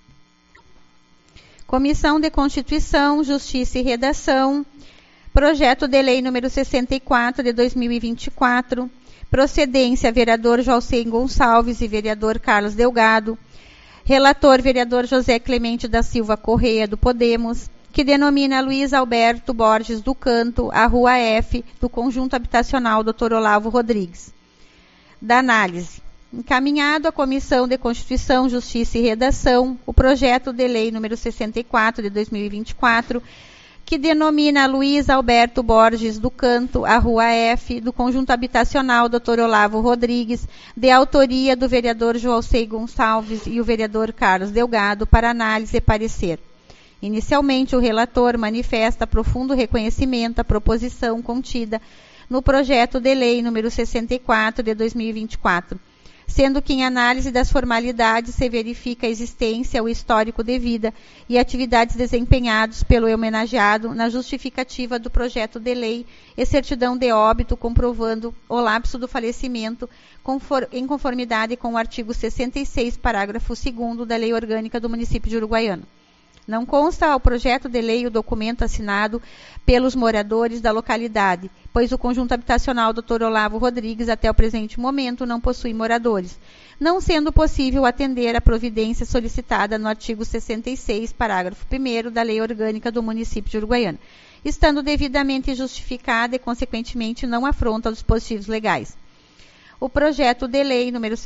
Comissão de Constituição, Justiça e Redação, projeto de lei número 64 de 2024, procedência, vereador Joalcei Gonçalves e vereador Carlos Delgado, relator, vereador José Clemente da Silva Correia, do Podemos, que denomina Luiz Alberto Borges do Canto, a Rua F, do Conjunto Habitacional Dr. Olavo Rodrigues. Da análise. Encaminhado à Comissão de Constituição, Justiça e Redação, o projeto de lei número 64 de 2024, que denomina Luiz Alberto Borges do Canto, a Rua F, do Conjunto Habitacional Dr. Olavo Rodrigues, de autoria do vereador Joalcei Gonçalves e o vereador Carlos Delgado, para análise e parecer. Inicialmente, o relator manifesta profundo reconhecimento à proposição contida no projeto de lei número 64 de 2024, sendo que em análise das formalidades se verifica a existência, o histórico de vida e atividades desempenhados pelo homenageado na justificativa do projeto de lei e certidão de óbito comprovando o lapso do falecimento em conformidade com o artigo 66, parágrafo 2º da Lei Orgânica do Município de Uruguaiana. Não consta ao projeto de lei o documento assinado pelos moradores da localidade, pois o conjunto habitacional Dr. Olavo Rodrigues, até o presente momento, não possui moradores, não sendo possível atender à providência solicitada no artigo 66, parágrafo 1º da Lei Orgânica do Município de Uruguaiana, estando devidamente justificada e, consequentemente, não afronta aos dispositivos legais. O projeto de lei número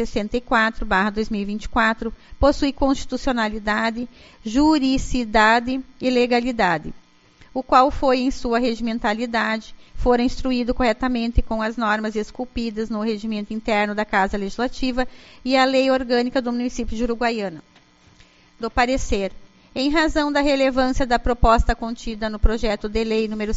64/2024 possui constitucionalidade, juridicidade e legalidade, o qual foi, em sua regimentalidade, fora instruído corretamente com as normas esculpidas no regimento interno da Casa Legislativa e a Lei Orgânica do Município de Uruguaiana. Do parecer, em razão da relevância da proposta contida no projeto de lei número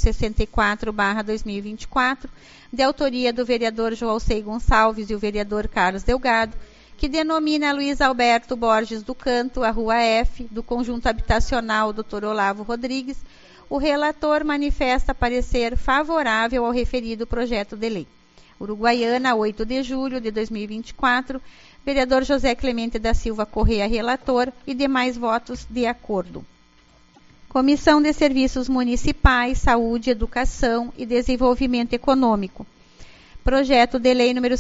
64/2024, de autoria do vereador Joalcei Gonçalves e o vereador Carlos Delgado, que denomina Luiz Alberto Borges do Canto, a Rua F, do Conjunto Habitacional Dr. Olavo Rodrigues, o relator manifesta parecer favorável ao referido projeto de lei. Uruguaiana, 8 de julho de 2024, vereador José Clemente da Silva Correia, relator, e demais votos de acordo. Comissão de Serviços Municipais, Saúde, Educação e Desenvolvimento Econômico. Projeto de lei número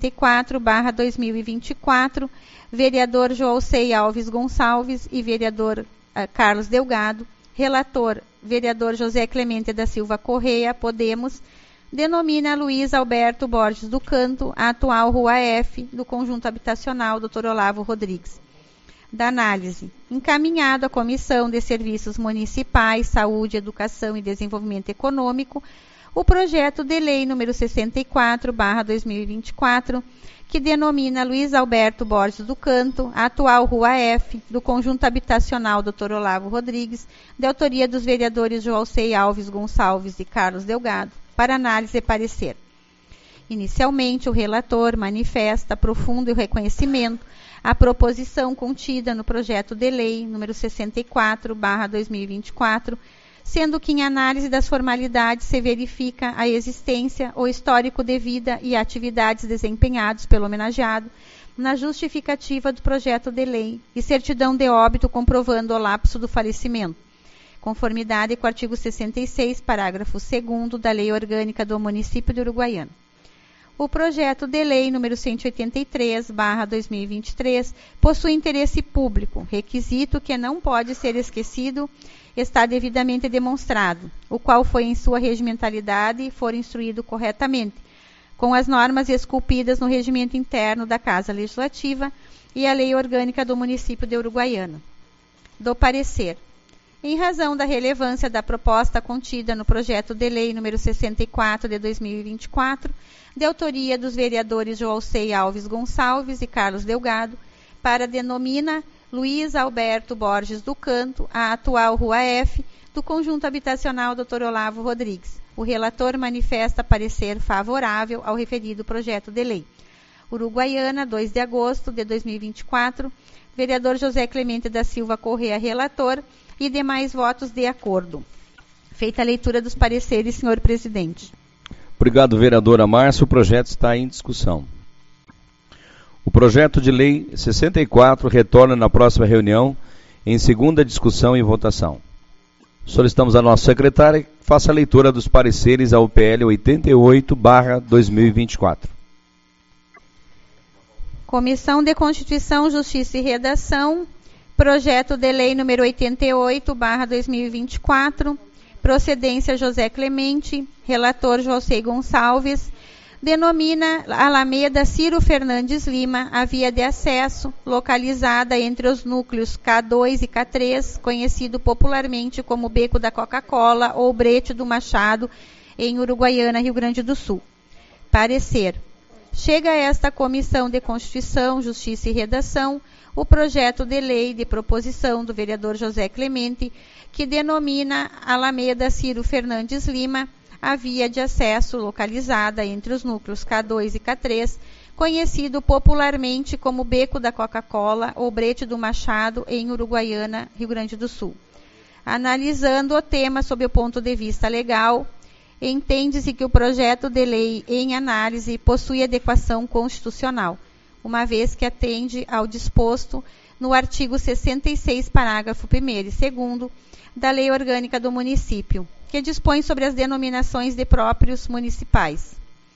64/2024, vereador Joalcei Alves Gonçalves e vereador Carlos Delgado, relator, vereador José Clemente da Silva Correia, Podemos, denomina Luiz Alberto Borges do Canto, a atual Rua F, do Conjunto Habitacional Dr. Olavo Rodrigues. Da análise. Encaminhado à Comissão de Serviços Municipais, Saúde, Educação e Desenvolvimento Econômico, o projeto de lei número 64/2024, que denomina Luiz Alberto Borges do Canto, a atual Rua F, do Conjunto Habitacional Dr. Olavo Rodrigues, de autoria dos vereadores Joalcei Alves Gonçalves e Carlos Delgado, para análise e parecer. Inicialmente, o relator manifesta profundo reconhecimento à proposição contida no projeto de lei número 64/2024, sendo que em análise das formalidades se verifica a existência, o histórico de vida e atividades desempenhados pelo homenageado, na justificativa do projeto de lei e certidão de óbito comprovando o lapso do falecimento, conformidade com o artigo 66, parágrafo 2º da Lei Orgânica do Município de Uruguaiana. O projeto de lei número 183/2023 possui interesse público, requisito que não pode ser esquecido, está devidamente demonstrado, o qual foi em sua regimentalidade e for instruído corretamente, com as normas esculpidas no regimento interno da Casa Legislativa e a Lei Orgânica do Município de Uruguaiana. Do parecer. Em razão da relevância da proposta contida no projeto de lei número 64 de 2024, de autoria dos vereadores Joalcei Alves Gonçalves e Carlos Delgado, para denomina Luiz Alberto Borges do Canto, a atual Rua F, do Conjunto Habitacional Dr. Olavo Rodrigues. O relator manifesta parecer favorável ao referido projeto de lei. Uruguaiana, 2 de agosto de 2024, vereador José Clemente da Silva Corrêa, relator, e demais votos de acordo. Feita a leitura dos pareceres, senhor presidente. Obrigado, vereadora Márcia. O projeto está em discussão. O projeto de lei 64 retorna na próxima reunião em segunda discussão e votação. Solicitamos a nossa secretária que faça a leitura dos pareceres ao PL 88/2024. Comissão de Constituição, Justiça e Redação, projeto de lei número 88/2024, procedência José Clemente, relator Joalcei Gonçalves, denomina Alameda Ciro Fernandes Lima a via de acesso, localizada entre os núcleos K2 e K3, conhecido popularmente como Beco da Coca-Cola ou Brete do Machado, em Uruguaiana, Rio Grande do Sul. Parecer. Chega a esta Comissão de Constituição, Justiça e Redação o projeto de lei de proposição do vereador José Clemente, que denomina Alameda Ciro Fernandes Lima a via de acesso localizada entre os núcleos K2 e K3, conhecido popularmente como Beco da Coca-Cola ou Brete do Machado, em Uruguaiana, Rio Grande do Sul. Analisando o tema sob o ponto de vista legal, entende-se que o projeto de lei em análise possui adequação constitucional, uma vez que atende ao disposto no artigo 66, parágrafo 1º e 2º da Lei Orgânica do Município, que dispõe sobre as denominações de próprios municipais.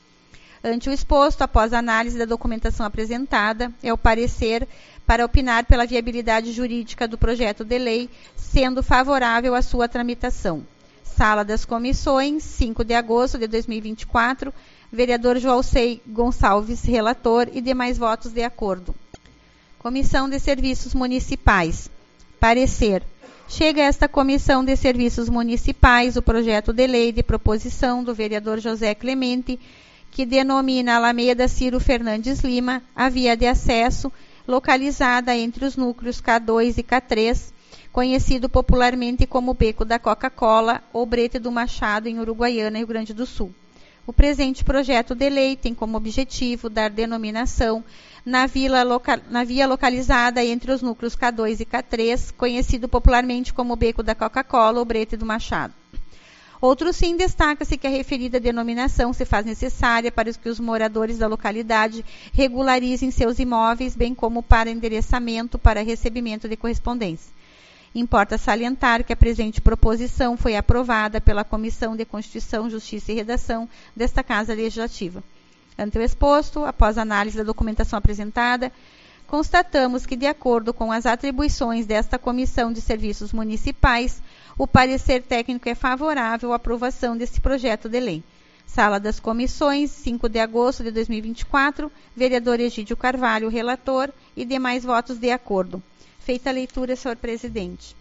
Ante o exposto, após a análise da documentação apresentada, é o parecer para opinar pela viabilidade jurídica do projeto de lei, sendo favorável à sua tramitação. Sala das Comissões, 5 de agosto de 2024, vereador Joalcei Gonçalves, relator, e demais votos de acordo. Comissão de Serviços Municipais. Parecer. Chega a esta Comissão de Serviços Municipais o projeto de lei de proposição do vereador José Clemente, que denomina Alameda Ciro Fernandes Lima a via de acesso localizada entre os núcleos K2 e K3, conhecido popularmente como Beco da Coca-Cola ou Brete do Machado, em Uruguaiana, Rio Grande do Sul. O presente projeto de lei tem como objetivo dar denominação na via localizada entre os núcleos K2 e K3, conhecido popularmente como Beco da Coca-Cola ou Brete do Machado. Outro sim, destaca-se que a referida denominação se faz necessária para que os moradores da localidade regularizem seus imóveis, bem como para endereçamento para recebimento de correspondência. Importa salientar que a presente proposição foi aprovada pela Comissão de Constituição, Justiça e Redação desta Casa Legislativa. Ante o exposto, após a análise da documentação apresentada, constatamos que, de acordo com as atribuições desta Comissão de Serviços Municipais, o parecer técnico é favorável à aprovação deste projeto de lei. Sala das Comissões, 5 de agosto de 2024, vereador Egídio Carvalho, relator, e demais votos de acordo. Feita a leitura, senhor presidente.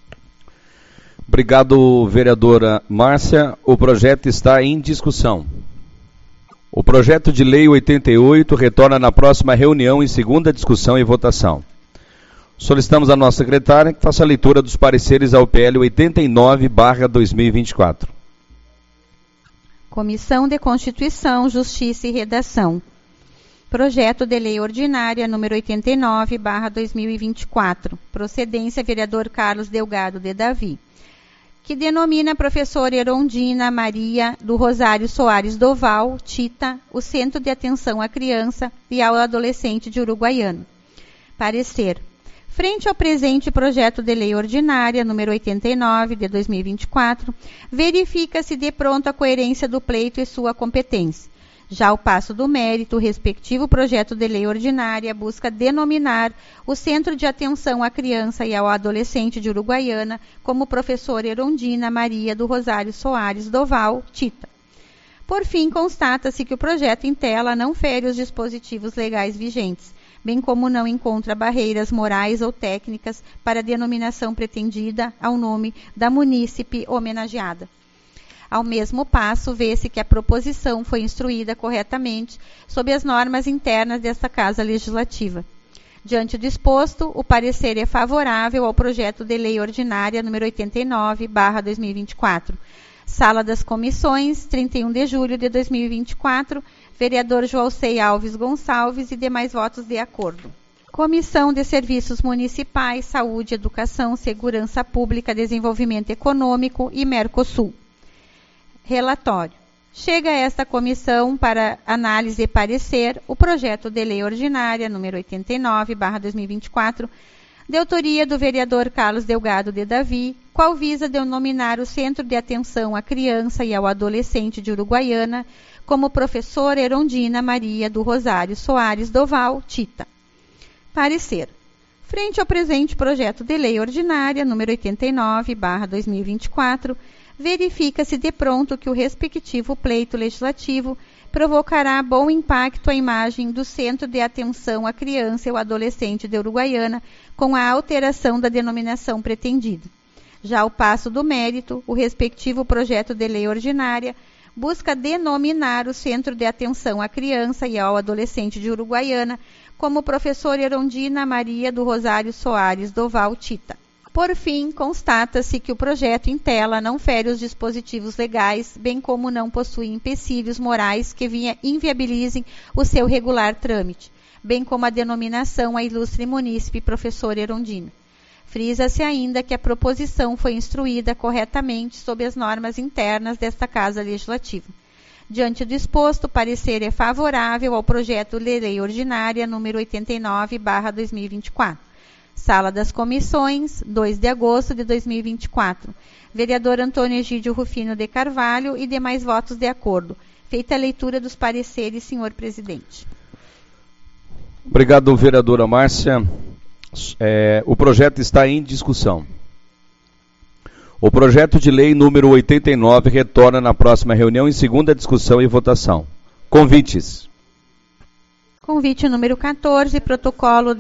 Obrigado, vereadora Márcia. O projeto está em discussão. O projeto de lei 88 retorna na próxima reunião em segunda discussão e votação. Solicitamos à nossa secretária que faça a leitura dos pareceres ao PL 89/2024. Comissão de Constituição, Justiça e Redação. Projeto de Lei Ordinária número 89/2024. Procedência vereador Carlos Delgado de Davi. que denomina a professora Erondina Maria do Rosário Soares Doval, TITA, o Centro de Atenção à Criança e ao Adolescente de Uruguaiana. Parecer. Frente ao presente projeto de lei ordinária, número 89, de 2024, verifica-se de pronto a coerência do pleito e sua competência. Já ao passo do mérito, o respectivo projeto de lei ordinária busca denominar o Centro de Atenção à Criança e ao Adolescente de Uruguaiana como professora Erondina Maria do Rosário Soares Doval, TITA. Por fim, constata-se que o projeto em tela não fere os dispositivos legais vigentes, bem como não encontra barreiras morais ou técnicas para a denominação pretendida ao nome da munícipe homenageada. Ao mesmo passo, vê-se que a proposição foi instruída corretamente sob as normas internas desta Casa Legislativa. Diante do exposto, o parecer é favorável ao projeto de lei ordinária número 89/2024. Sala das Comissões, 31 de julho de 2024, vereador Joalcei Alves Gonçalves e demais votos de acordo. Comissão de Serviços Municipais, Saúde, Educação, Segurança Pública, Desenvolvimento Econômico e Mercosul. Relatório. Chega a esta comissão para análise e parecer o projeto de lei ordinária número 89/2024, de autoria do vereador Carlos Delgado de Davi, qual visa denominar o Centro de Atenção à Criança e ao Adolescente de Uruguaiana como professora Erondina Maria do Rosário Soares Doval, TITA. Parecer. Frente ao presente projeto de lei ordinária número 89/2024, verifica-se de pronto que o respectivo pleito legislativo provocará bom impacto à imagem do Centro de Atenção à Criança e ao Adolescente de Uruguaiana, com a alteração da denominação pretendida. Já ao passo do mérito, o respectivo projeto de lei ordinária busca denominar o Centro de Atenção à Criança e ao Adolescente de Uruguaiana como professora Erondina Maria do Rosário Soares Doval, TITA. Por fim, constata-se que o projeto em tela não fere os dispositivos legais, bem como não possui empecilhos morais que inviabilizem o seu regular trâmite, bem como a denominação à ilustre munícipe professora Erondina. Frisa-se ainda que a proposição foi instruída corretamente sob as normas internas desta Casa Legislativa. Diante do exposto, o parecer é favorável ao projeto de lei ordinária número 89/2024. Sala das Comissões, 2 de agosto de 2024. Vereador Antônio Egídio Rufino de Carvalho e demais votos de acordo. Feita a leitura dos pareceres, senhor presidente. Obrigado, vereadora Márcia. O projeto está em discussão. O projeto de lei número 89 retorna na próxima reunião em segunda discussão e votação. Convites. Convite número 14, protocolo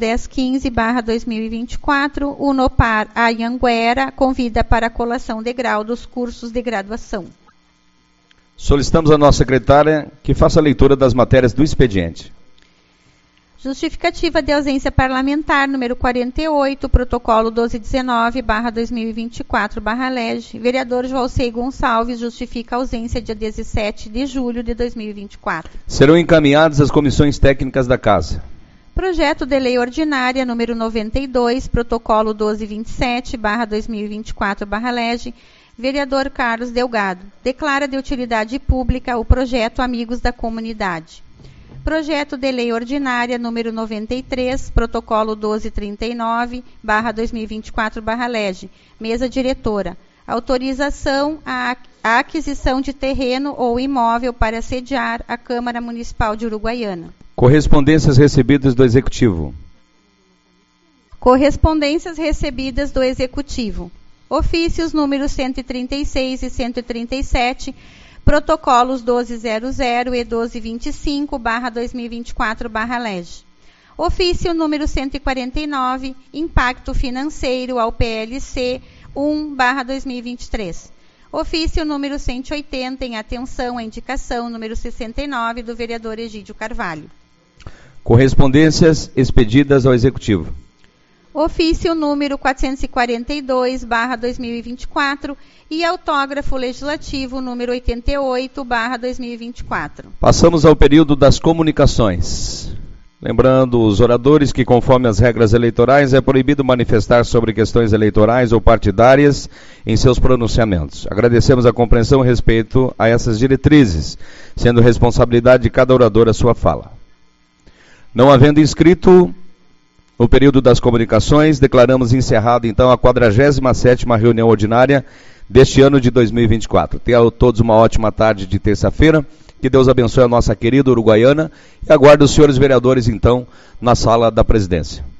1015/2024, Unopar Anhanguera, convida para a colação de grau dos cursos de graduação. Solicitamos à nossa secretária que faça a leitura das matérias do expediente. Justificativa de ausência parlamentar, número 48, protocolo 1219/2024/LEG. Vereador Joalcei Gonçalves justifica a ausência dia 17 de julho de 2024. Serão encaminhadas às comissões técnicas da Casa. Projeto de lei ordinária, número 92, protocolo 1227/2024/LEG. Vereador Carlos Delgado. Declara de utilidade pública o projeto Amigos da Comunidade. Projeto de lei ordinária número 93, protocolo 1239/2024/LEG, mesa diretora. Autorização à aquisição de terreno ou imóvel para sediar a Câmara Municipal de Uruguaiana. Correspondências recebidas do Executivo. Correspondências recebidas do Executivo. Ofícios números 136 e 137, protocolos 1200 e 1225/2024/LEG. Ofício número 149, impacto financeiro ao PLC 1/2023. Ofício número 180, em atenção à indicação número 69 do vereador Egídio Carvalho. Correspondências expedidas ao Executivo. Ofício número 442/2024 e autógrafo legislativo número 88/2024. Passamos ao período das comunicações. Lembrando os oradores que, conforme as regras eleitorais, é proibido manifestar sobre questões eleitorais ou partidárias em seus pronunciamentos. Agradecemos a compreensão e respeito a essas diretrizes, sendo responsabilidade de cada orador a sua fala. Não havendo inscrito o período das comunicações, declaramos encerrado então a 47ª reunião ordinária deste ano de 2024. Tenham todos uma ótima tarde de terça-feira. Que Deus abençoe a nossa querida Uruguaiana e aguardo os senhores vereadores, então, na sala da presidência.